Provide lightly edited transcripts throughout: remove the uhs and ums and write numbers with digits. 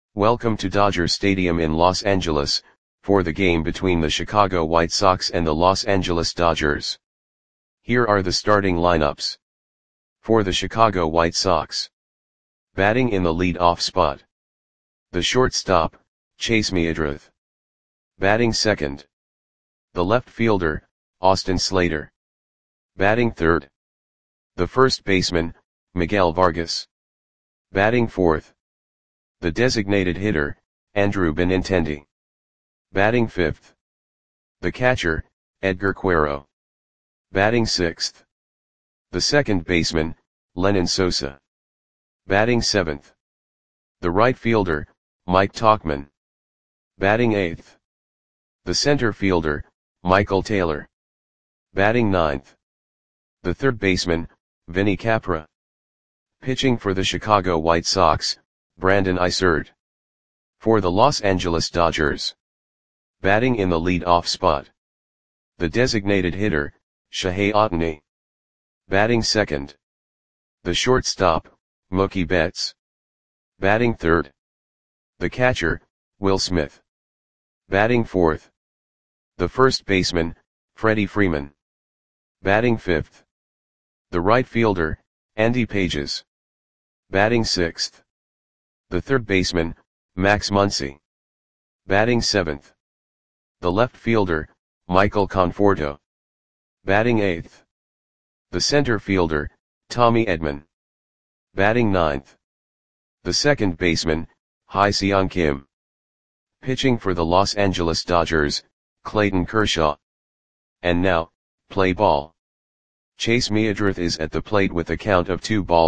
Welcome to Dodger Stadium in Los Angeles, for the game between the Chicago White Sox and the Los Angeles Dodgers. Here are the starting lineups. For the Chicago White Sox. Batting in the lead-off spot. The shortstop, Chase Meadroth. Batting second. The left fielder, Austin Slater. Batting third. The first baseman, Miguel Vargas. Batting fourth. The designated hitter, Andrew Benintendi. Batting fifth. The catcher, Edgar Quero. Batting sixth. The second baseman, Lenyn Sosa. Batting seventh. The right fielder, Mike Tauchman. Batting eighth. The center fielder, Michael Taylor. Batting ninth. The third baseman, Vinny Capra. Pitching for the Chicago White Sox, Brandon Isard. For the Los Angeles Dodgers. Batting in the lead-off spot. The designated hitter, Shohei Ohtani. Batting second. The shortstop, Mookie Betts. Batting third. The catcher, Will Smith. Batting fourth. The first baseman, Freddie Freeman. Batting fifth. The right fielder, Andy Pages. Batting sixth. The third baseman, Max Muncy. Batting seventh. The left fielder, Michael Conforto. Batting eighth. The center fielder, Tommy Edman. Batting ninth. The second baseman, Hye-Seong Kim. Pitching for the Los Angeles Dodgers, Clayton Kershaw. And now, play ball. Chase Meadroth is at the plate with a count of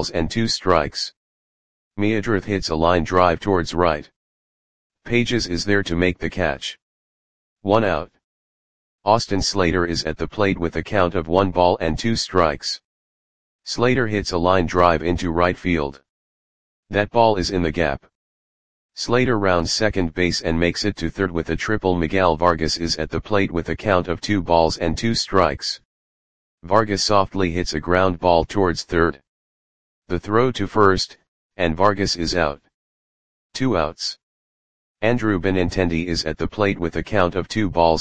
2-2. Meadroth hits a line drive towards right. Pages is there to make the catch. 1 out. Austin Slater is at the plate with a count of 1-2. Slater hits a line drive into right field. That ball is in the gap. Slater rounds second base and makes it to third with a triple. Miguel Vargas is at the plate with a count of 2-2. Vargas softly hits a ground ball towards third. The throw to first, and Vargas is out. 2 outs. Andrew Benintendi is at the plate with a count of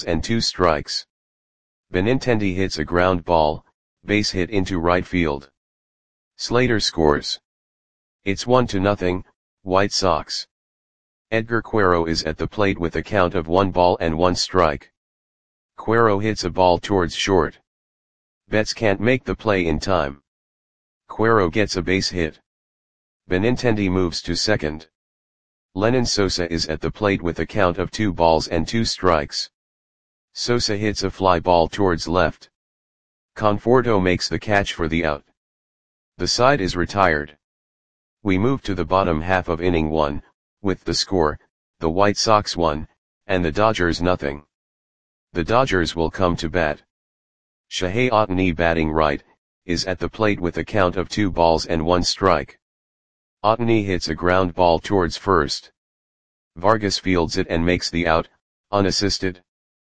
2-2. Benintendi hits a ground ball, base hit into right field. Slater scores. It's 1-0, White Sox. Edgar Quero is at the plate with a count of 1-1. Quero hits a ball towards short. Betts can't make the play in time. Quero gets a base hit. Benintendi moves to second. Lenyn Sosa is at the plate with a count of 2-2. Sosa hits a fly ball towards left. Conforto makes the catch for the out. The side is retired. We move to the bottom half of inning 1, with the score, the White Sox 1, and the Dodgers 0. The Dodgers will come to bat. Shohei Ohtani, batting right, is at the plate with a count of 2-1. Ohtani hits a ground ball towards first. Vargas fields it and makes the out, unassisted.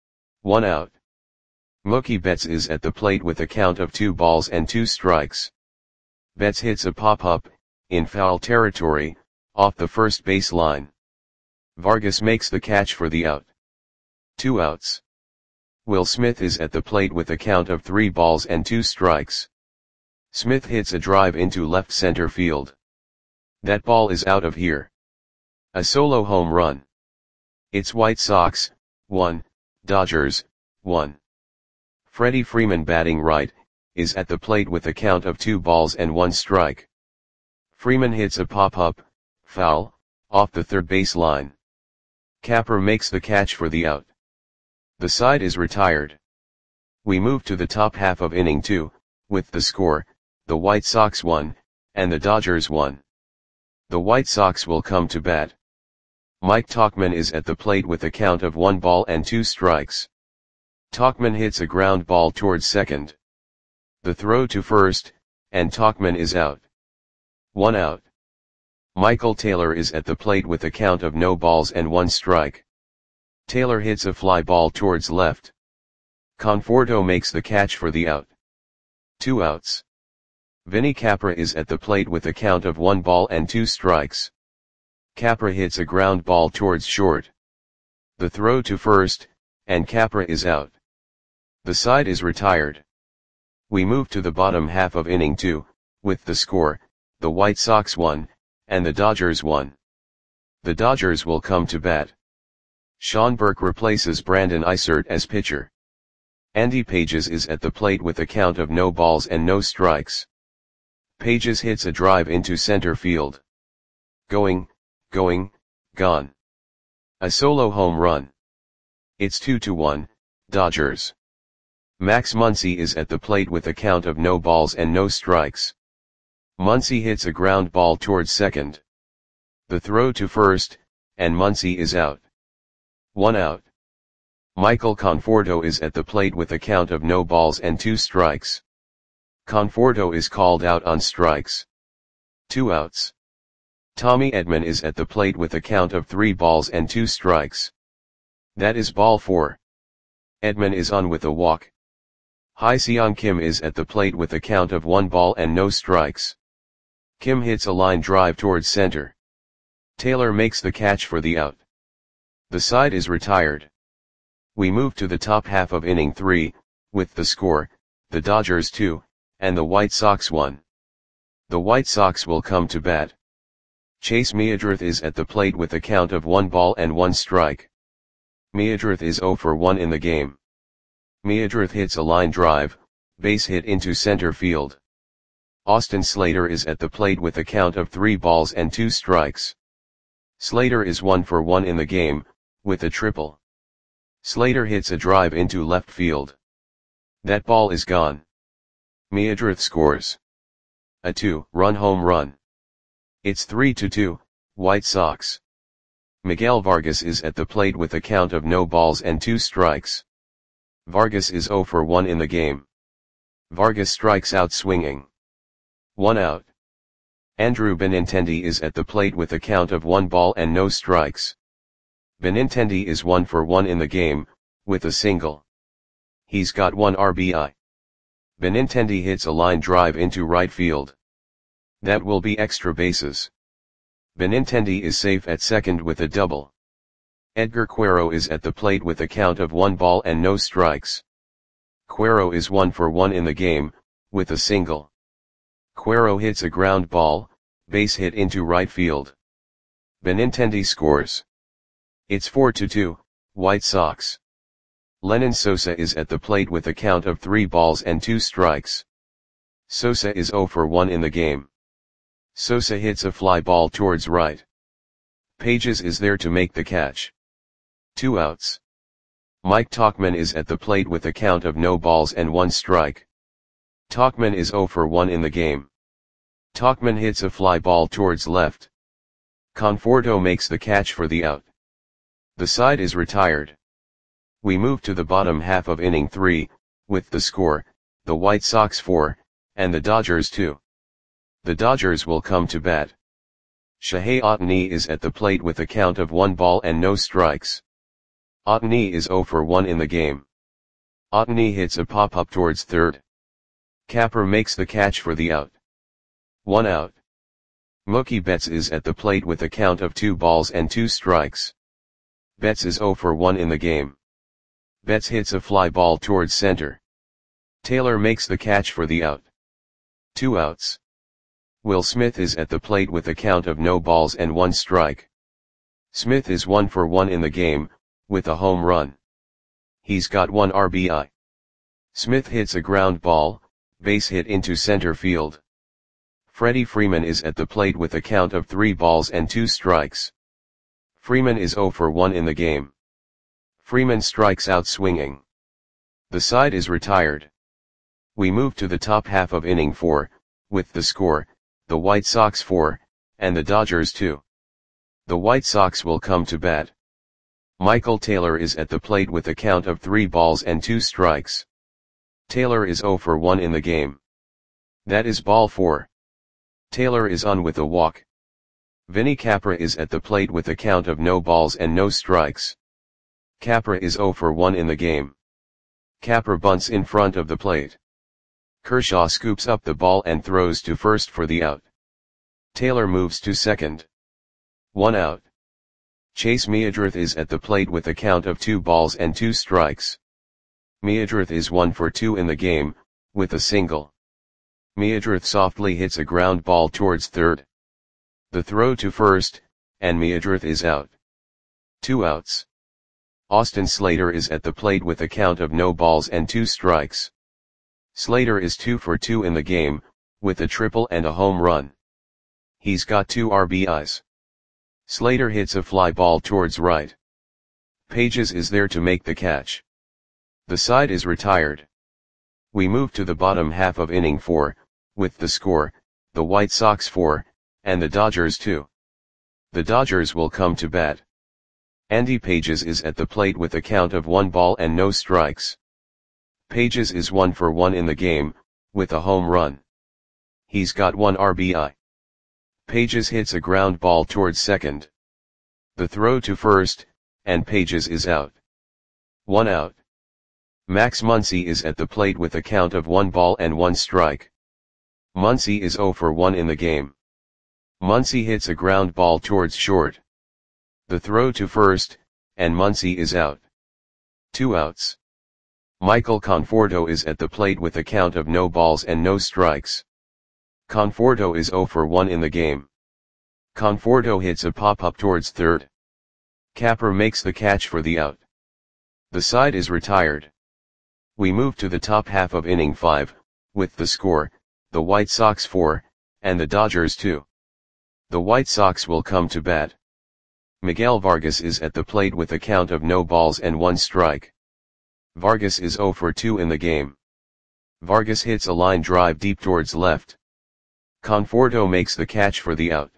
1 out. Mookie Betts is at the plate with a count of 2-2. Betts hits a pop-up, in foul territory, off the first base line. Vargas makes the catch for the out. 2 outs. Will Smith is at the plate with a count of 3-2. Smith hits a drive into left center field. That ball is out of here. A solo home run. It's White Sox 1, Dodgers 1. Freddie Freeman, batting right, is at the plate with a count of 2-1. Freeman hits a pop-up, foul, off the third base line. Capra makes the catch for the out. The side is retired. We move to the top half of inning 2, with the score, the White Sox 1, and the Dodgers 1. The White Sox will come to bat. Mike Tauchman is at the plate with a count of 1-2. Tauchman hits a ground ball towards second. The throw to first, and Tauchman is out. 1 out. Michael Taylor is at the plate with a count of 0-1. Taylor hits a fly ball towards left. Conforto makes the catch for the out. 2 outs. Vinny Capra is at the plate with a count of 1-2. Capra hits a ground ball towards short. The throw to first, and Capra is out. The side is retired. We move to the bottom half of inning 2, with the score, the White Sox 1, and the Dodgers 1. The Dodgers will come to bat. Sean Burke replaces Brandon Isert as pitcher. Andy Pages is at the plate with a count of no balls and no strikes. Pages hits a drive into center field. Going, gone. A solo home run. It's 2-1, Dodgers. Max Muncy is at the plate with a count of no balls and no strikes. Muncy hits a ground ball towards second. The throw to first, and Muncy is out. 1 out. Michael Conforto is at the plate with a count of no balls and 2 strikes. Conforto is called out on strikes. 2 outs. Tommy Edman is at the plate with a count of 3 balls and 2 strikes. That is ball 4. Edman is on with a walk. Hye-Seong Kim is at the plate with a count of 1 ball and no strikes. Kim hits a line drive towards center. Taylor makes the catch for the out. The side is retired. We move to the top half of inning 3, with the score, the Dodgers 2, and the White Sox 1. The White Sox will come to bat. Chase Meadroth is at the plate with a count of 1 ball and 1 strike. Meadroth is 0 for 1 in the game. Meadroth hits a line drive, base hit into center field. Austin Slater is at the plate with a count of 3 balls and 2 strikes. Slater is 1 for 1 in the game, with a triple. Slater hits a drive into left field. That ball is gone. Meadroth scores a 2-run home run. It's 3-2, White Sox. Miguel Vargas is at the plate with a count of no balls and 2 strikes. Vargas is 0 for 1 in the game. Vargas strikes out swinging. 1 out. Andrew Benintendi is at the plate with a count of 1 ball and no strikes. Benintendi is 1 for 1 in the game, with a single. He's got 1 RBI. Benintendi hits a line drive into right field. That will be extra bases. Benintendi is safe at second with a double. Edgar Quero is at the plate with a count of 1 ball and no strikes. Quero is 1 for 1 in the game, with a single. Quero hits a ground ball, base hit into right field. Benintendi scores. It's 4-2, White Sox. Lenyn Sosa is at the plate with a count of 3 balls and 2 strikes. Sosa is 0 for 1 in the game. Sosa hits a fly ball towards right. Pages is there to make the catch. 2 outs. Mike Tauchman is at the plate with a count of no balls and 1 strike. Tauchman is 0 for 1 in the game. Tauchman hits a fly ball towards left. Conforto makes the catch for the out. The side is retired. We move to the bottom half of inning 3, with the score, the White Sox 4, and the Dodgers 2. The Dodgers will come to bat. Shohei Ohtani is at the plate with a count of 1 ball and no strikes. Ohtani is 0 for 1 in the game. Ohtani hits a pop-up towards third. Capper makes the catch for the out. 1 out. Mookie Betts is at the plate with a count of 2 balls and 2 strikes. Betts is 0 for 1 in the game. Betts hits a fly ball towards center. Taylor makes the catch for the out. 2 outs. Will Smith is at the plate with a count of no balls and 1 strike. Smith is 1 for 1 in the game, with a home run. He's got 1 RBI. Smith hits a ground ball, base hit into center field. Freddie Freeman is at the plate with a count of 3 balls and 2 strikes. Freeman is 0 for 1 in the game. Freeman strikes out swinging. The side is retired. We move to the top half of inning 4, with the score, the White Sox 4, and the Dodgers 2. The White Sox will come to bat. Michael Taylor is at the plate with a count of 3 balls and 2 strikes. Taylor is 0 for 1 in the game. That is ball 4. Taylor is on with a walk. Vinny Capra is at the plate with a count of no balls and no strikes. Capra is 0 for 1 in the game. Capra bunts in front of the plate. Kershaw scoops up the ball and throws to first for the out. Taylor moves to second. 1 out. Chase Meadrith is at the plate with a count of 2 balls and 2 strikes. Meadrith is 1 for 2 in the game, with a single. Meadrith softly hits a ground ball towards third. The throw to first, and Meadrith is out. 2 outs. Austin Slater is at the plate with a count of no balls and 2 strikes. Slater is 2 for 2 in the game, with a triple and a home run. He's got 2 RBIs. Slater hits a fly ball towards right. Pages is there to make the catch. The side is retired. We move to the bottom half of inning 4, with the score, the White Sox 4, and the Dodgers 2. The Dodgers will come to bat. Andy Pages is at the plate with a count of 1 ball and no strikes. Pages is 1 for 1 in the game, with a home run. He's got 1 RBI. Pages hits a ground ball towards second. The throw to first, and Pages is out. 1 out. Max Muncy is at the plate with a count of 1 ball and 1 strike. Muncy is 0 for 1 in the game. Muncy hits a ground ball towards short. The throw to first, and Muncy is out. 2 outs. Michael Conforto is at the plate with a count of no balls and no strikes. Conforto is 0 for 1 in the game. Conforto hits a pop-up towards third. Capper makes the catch for the out. The side is retired. We move to the top half of inning 5, with the score, the White Sox 4, and the Dodgers 2. The White Sox will come to bat. Miguel Vargas is at the plate with a count of no balls and 1 strike. Vargas is 0 for 2 in the game. Vargas hits a line drive deep towards left. Conforto makes the catch for the out.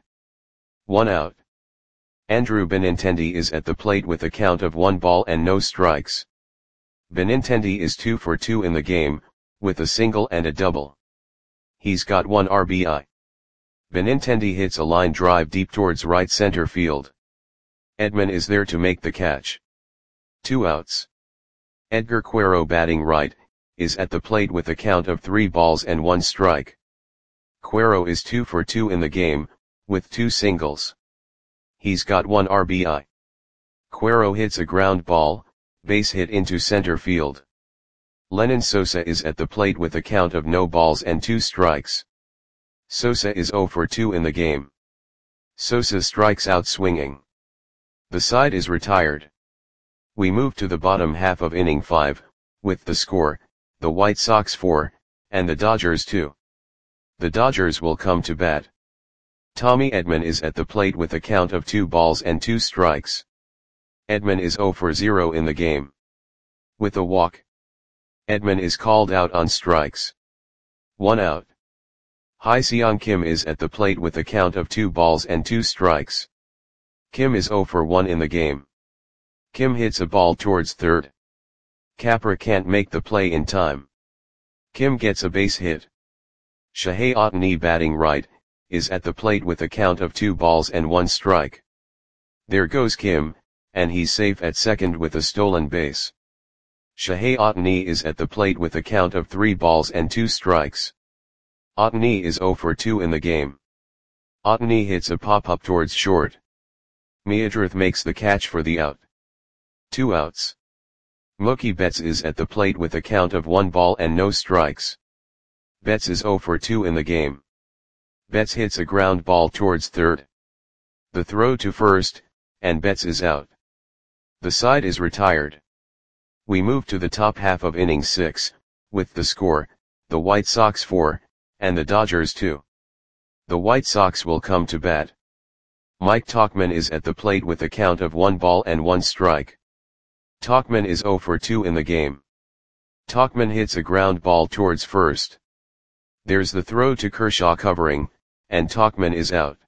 1 out. Andrew Benintendi is at the plate with a count of 1 ball and no strikes. Benintendi is 2 for 2 in the game, with a single and a double. He's got 1 RBI. Benintendi hits a line drive deep towards right center field. Edman is there to make the catch. 2 outs. Edgar Quero, batting right, is at the plate with a count of 3 balls and 1 strike. Quero is 2 for 2 in the game, with 2 singles. He's got 1 RBI. Quero hits a ground ball, base hit into center field. Lenyn Sosa is at the plate with a count of no balls and 2 strikes. Sosa is 0 for 2 in the game. Sosa strikes out swinging. The side is retired. We move to the bottom half of inning 5, with the score, the White Sox 4, and the Dodgers 2. The Dodgers will come to bat. Tommy Edman is at the plate with a count of 2 balls and 2 strikes. Edman is 0 for 0 in the game. With a walk. Edman is called out on strikes. 1 out. Hye-Seong Kim is at the plate with a count of 2 balls and 2 strikes. Kim is 0 for 1 in the game. Kim hits a ball towards third. Capra can't make the play in time. Kim gets a base hit. Shohei Ohtani, batting right, is at the plate with a count of 2 balls and 1 strike. There goes Kim, and he's safe at second with a stolen base. Shohei Ohtani is at the plate with a count of 3 balls and 2 strikes. Ohtani is 0 for 2 in the game. Ohtani hits a pop-up towards short. Meadrith makes the catch for the out. 2 outs. Mookie Betts is at the plate with a count of 1 ball and no strikes. Betts is 0 for 2 in the game. Betts hits a ground ball towards third. The throw to first, and Betts is out. The side is retired. We move to the top half of inning 6, with the score, the White Sox 4, and the Dodgers 2. The White Sox will come to bat. Mike Tauchman is at the plate with a count of 1 ball and 1 strike. Tauchman is 0 for 2 in the game. Tauchman hits a ground ball towards first. There's the throw to Kershaw covering, and Tauchman is out.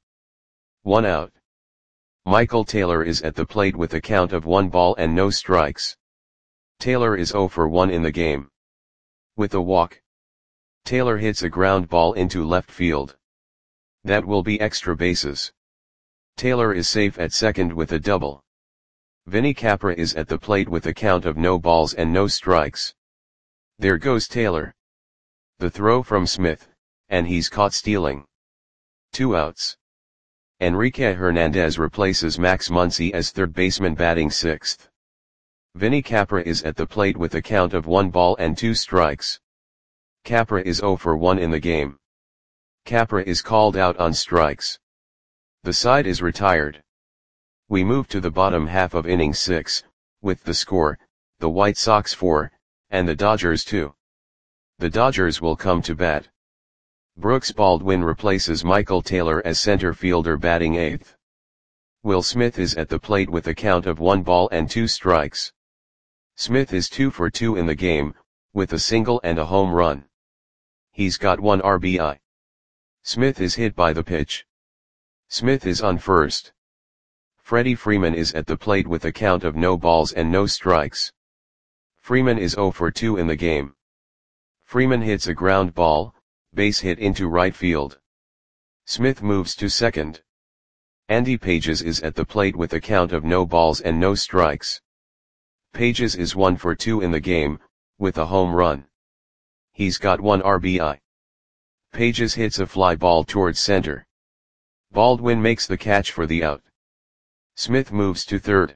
1 out. Michael Taylor is at the plate with a count of 1 ball and no strikes. Taylor is 0 for 1 in the game. With a walk. Taylor hits a ground ball into left field. That will be extra bases. Taylor is safe at second with a double. Vinny Capra is at the plate with a count of no balls and no strikes. There goes Taylor. The throw from Smith, and he's caught stealing. 2 outs. Enrique Hernandez replaces Max Muncy as third baseman batting sixth. Vinny Capra is at the plate with a count of 1 ball and 2 strikes. Capra is 0 for 1 in the game. Capra is called out on strikes. The side is retired. We move to the bottom half of inning 6, with the score, the White Sox 4, and the Dodgers 2. The Dodgers will come to bat. Brooks Baldwin replaces Michael Taylor as center fielder batting 8th. Will Smith is at the plate with a count of 1 ball and 2 strikes. Smith is 2 for 2 in the game, with a single and a home run. He's got 1 RBI. Smith is hit by the pitch. Smith is on first. Freddie Freeman is at the plate with a count of no balls and no strikes. Freeman is 0 for 2 in the game. Freeman hits a ground ball, base hit into right field. Smith moves to second. Andy Pages is at the plate with a count of no balls and no strikes. Pages is 1 for 2 in the game, with a home run. He's got 1 RBI. Pages hits a fly ball towards center. Baldwin makes the catch for the out. Smith moves to third.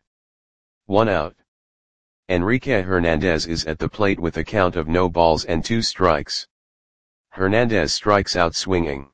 1 out. Enrique Hernandez is at the plate with a count of no balls and 2 strikes. Hernandez strikes out swinging.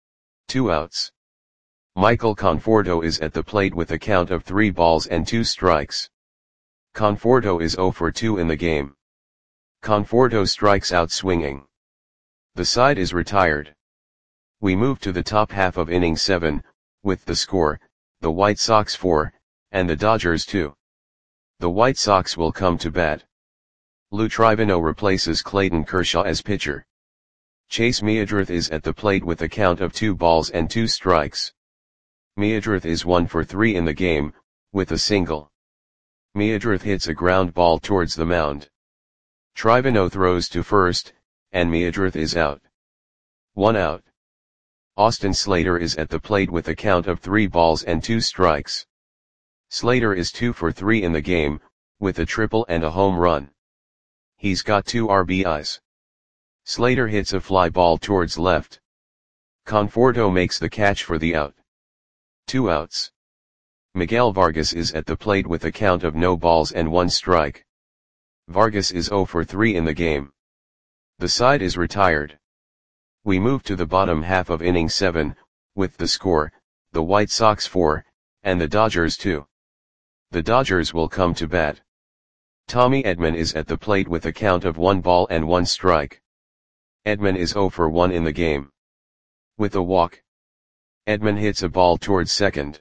2 outs. Michael Conforto is at the plate with a count of 3 balls and 2 strikes. Conforto is 0 for 2 in the game. Conforto strikes out swinging. The side is retired. We move to the top half of inning 7, with the score, the White Sox 4, and the Dodgers 2. The White Sox will come to bat. Lou Trivino replaces Clayton Kershaw as pitcher. Chase Meadrith is at the plate with a count of 2 balls and 2 strikes. Meadrith is 1 for 3 in the game, with a single. Meadrith hits a ground ball towards the mound. Trivino throws to first, and Meadrith is out. 1 out. Austin Slater is at the plate with a count of 3 balls and 2 strikes. Slater is 2 for 3 in the game, with a triple and a home run. He's got 2 RBIs. Slater hits a fly ball towards left. Conforto makes the catch for the out. 2 outs. Miguel Vargas is at the plate with a count of no balls and 1 strike. Vargas is 0 for 3 in the game. The side is retired. We move to the bottom half of inning 7, with the score, the White Sox 4, and the Dodgers 2. The Dodgers will come to bat. Tommy Edman is at the plate with a count of 1 ball and 1 strike. Edman is 0 for 1 in the game. With a walk. Edman hits a ball towards second.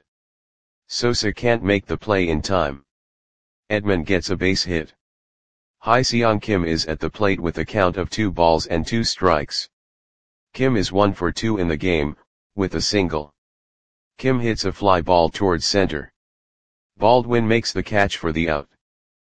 Sosa can't make the play in time. Edman gets a base hit. Hye-Seong Kim is at the plate with a count of 2 balls and 2 strikes. Kim is 1 for 2 in the game, with a single. Kim hits a fly ball towards center. Baldwin makes the catch for the out.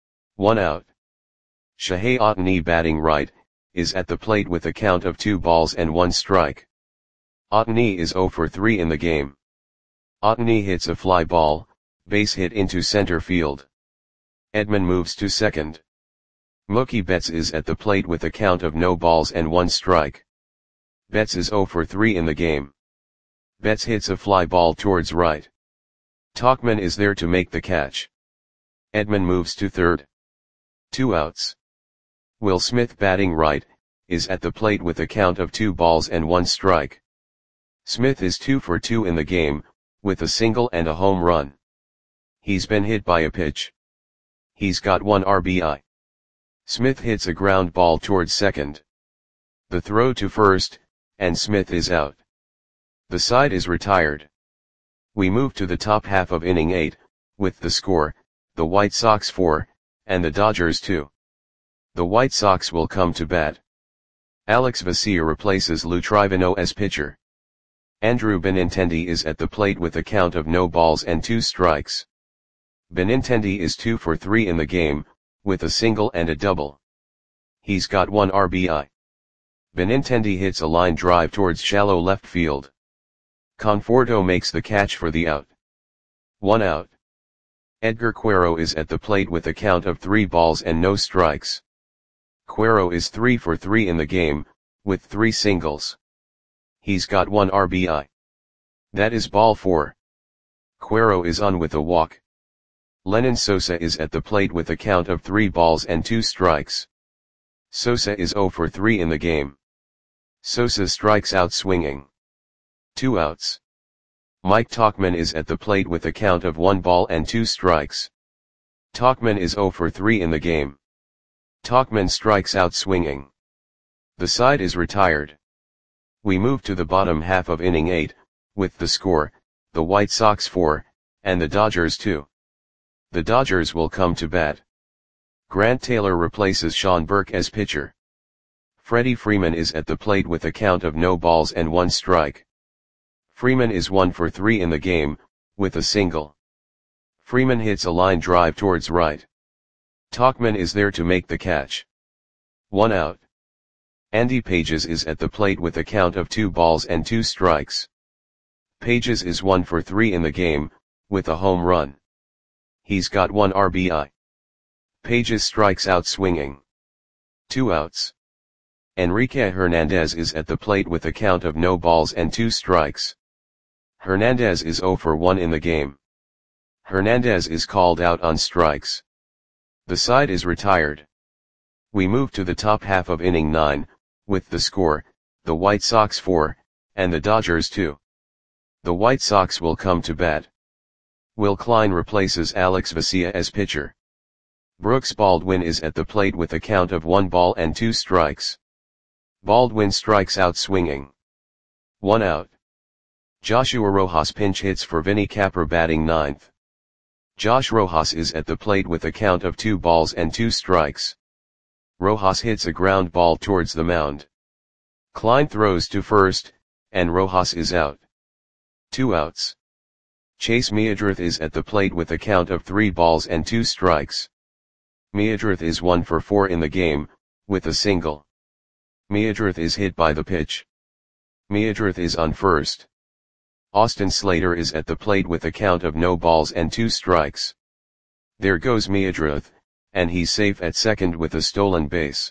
1 out. Shohei Ohtani batting right, is at the plate with a count of 2 balls and 1 strike. Ohtani is 0 for 3 in the game. Ohtani hits a fly ball, base hit into center field. Edman moves to second. Mookie Betts is at the plate with a count of no balls and 1 strike. Betts is 0 for 3 in the game. Betts hits a fly ball towards right. Tauchman is there to make the catch. Edman moves to third. 2 outs. Will Smith batting right, is at the plate with a count of 2 balls and 1 strike. Smith is 2 for 2 in the game, with a single and a home run. He's been hit by a pitch. He's got 1 RBI. Smith hits a ground ball towards second. The throw to first, and Smith is out. The side is retired. We move to the top half of inning 8, with the score, the White Sox 4, and the Dodgers 2. The White Sox will come to bat. Alex Vesia replaces Lou Trivino as pitcher. Andrew Benintendi is at the plate with a count of no balls and 2 strikes. Benintendi is 2 for 3 in the game, with a single and a double. He's got 1 RBI. Benintendi hits a line drive towards shallow left field. Conforto makes the catch for the out. 1 out. Edgar Quero is at the plate with a count of 3 balls and no strikes. Quero is 3 for 3 in the game, with 3 singles. He's got 1 RBI. That is ball 4. Cuero is on with a walk. Lenyn Sosa is at the plate with a count of 3 balls and 2 strikes. Sosa is 0 for 3 in the game. Sosa strikes out swinging. 2 outs. Mike Tauchman is at the plate with a count of 1 ball and 2 strikes. Tauchman is 0 for 3 in the game. Tauchman strikes out swinging. The side is retired. We move to the bottom half of inning 8, with the score, the White Sox 4, and the Dodgers 2. The Dodgers will come to bat. Grant Taylor replaces Sean Burke as pitcher. Freddie Freeman is at the plate with a count of no balls and 1 strike. Freeman is 1 for 3 in the game, with a single. Freeman hits a line drive towards right. Tauchman is there to make the catch. 1 out. Andy Pages is at the plate with a count of 2 balls and 2 strikes. Pages is 1 for 3 in the game, with a home run. He's got 1 RBI. Pages strikes out swinging. 2 outs. Enrique Hernandez is at the plate with a count of no balls and 2 strikes. Hernandez is 0 for 1 in the game. Hernandez is called out on strikes. The side is retired. We move to the top half of inning 9, with the score, the White Sox 4, and the Dodgers 2. The White Sox will come to bat. Will Klein replaces Alex Vesia as pitcher. Brooks Baldwin is at the plate with a count of 1 ball and 2 strikes. Baldwin strikes out swinging. 1 out. Joshua Rojas pinch hits for Vinny Capra batting 9th. Josh Rojas is at the plate with a count of 2 balls and 2 strikes. Rojas hits a ground ball towards the mound. Klein throws to first, and Rojas is out. 2 outs. Chase Meadrith is at the plate with a count of 3 balls and 2 strikes. Meadrith is 1 for 4 in the game, with a single. Meadrith is hit by the pitch. Meadrith is on first. Austin Slater is at the plate with a count of no balls and 2 strikes. There goes Meadrith, and he's safe at second with a stolen base.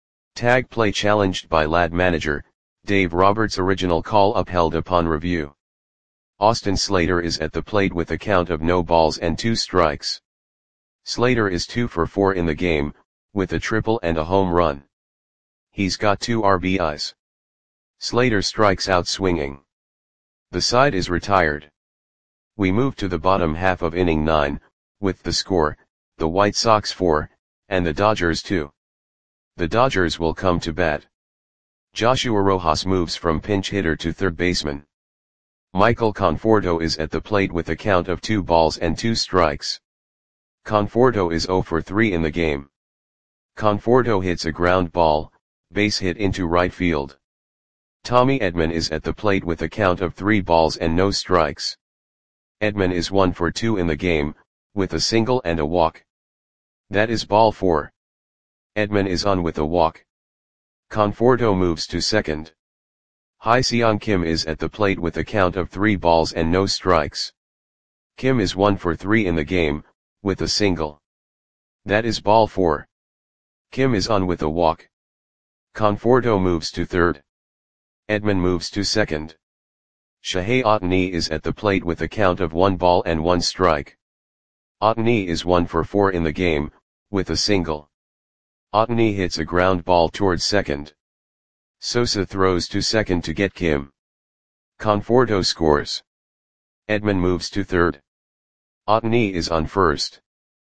Tag play challenged by Lad manager, Dave Roberts. Original call upheld upon review. Austin Slater is at the plate with a count of no balls and 2 strikes. Slater is 2 for 4 in the game, with a triple and a home run. He's got 2 RBIs. Slater strikes out swinging. The side is retired. We move to the bottom half of inning 9, with the score, the White Sox 4, and the Dodgers 2. The Dodgers will come to bat. Joshua Rojas moves from pinch hitter to third baseman. Michael Conforto is at the plate with a count of 2 balls and 2 strikes. Conforto is 0 for 3 in the game. Conforto hits a ground ball, base hit into right field. Tommy Edman is at the plate with a count of 3 balls and no strikes. Edman is 1 for 2 in the game, with a single and a walk. That is ball 4. Edman is on with a walk. Conforto moves to second. Hye-Seong Kim is at the plate with a count of 3 balls and no strikes. Kim is 1 for 3 in the game, with a single. That is ball 4. Kim is on with a walk. Conforto moves to third. Edman moves to second. Shohei Ohtani is at the plate with a count of 1 ball and 1 strike. Ohtani is 1 for 4 in the game, with a single. Ohtani hits a ground ball towards second. Sosa throws to second to get Kim. Conforto scores. Edman moves to third. Ohtani is on first.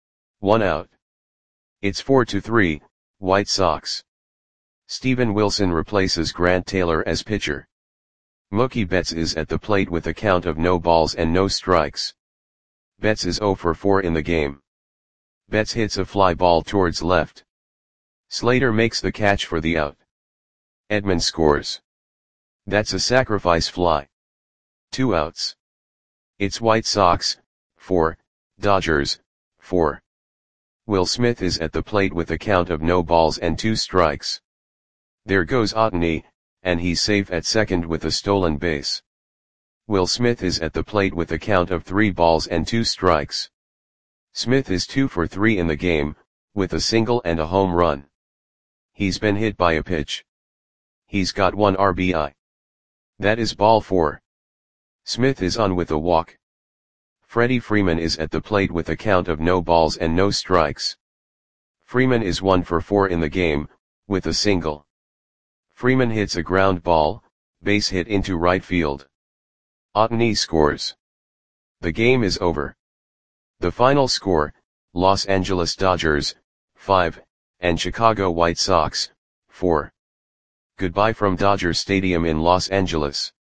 1 out. It's 4-3, White Sox. Steven Wilson replaces Grant Taylor as pitcher. Mookie Betts is at the plate with a count of no balls and no strikes. Betts is 0 for 4 in the game. Betts hits a fly ball towards left. Slater makes the catch for the out. Edman scores. That's a sacrifice fly. 2 outs. It's White Sox 4, Dodgers 4. Will Smith is at the plate with a count of no balls and 2 strikes. There goes Ohtani, and he's safe at second with a stolen base. Will Smith is at the plate with a count of 3 balls and 2 strikes. Smith is 2 for 3 in the game, with a single and a home run. He's been hit by a pitch. He's got 1 RBI. That is ball 4. Smith is on with a walk. Freddie Freeman is at the plate with a count of no balls and no strikes. Freeman is 1 for 4 in the game, with a single. Freeman hits a ground ball, base hit into right field. Ohtani scores. The game is over. The final score, Los Angeles Dodgers, 5, and Chicago White Sox, 4. Goodbye from Dodger Stadium in Los Angeles.